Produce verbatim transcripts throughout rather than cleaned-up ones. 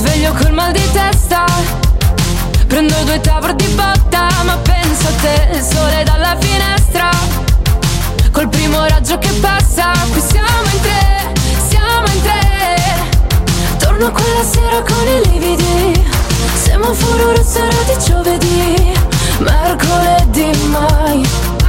sveglio col mal di testa, prendo due tavor di botta, ma penso a te, il sole dalla finestra, col primo raggio che passa. Qui siamo in tre, siamo in tre. Torno quella sera con i lividi, semaforo rosso era di giovedì, mercoledì mai.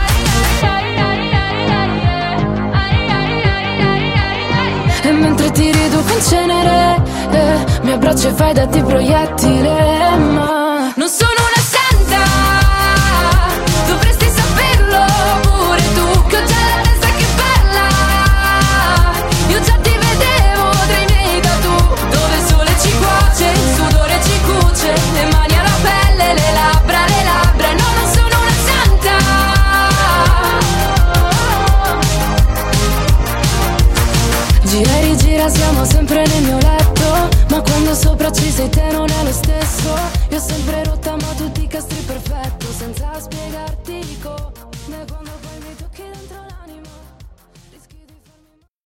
E mentre ti riduco in cenere, eh, mi abbraccio e fai da di proiettile, ma non sono una santa, dovresti saperlo pure tu, che ho già la testa che balla. Io già ti vedevo tra i miei tatu, dove il sole ci cuoce, il sudore ci cuce, le mani alla pelle, le labbra, le labbra. No, non sono una santa. Gira e rigira, siamo sempre nel mio letto, ma quando sopra ci sei te non è lo stesso. Io ho sempre rotto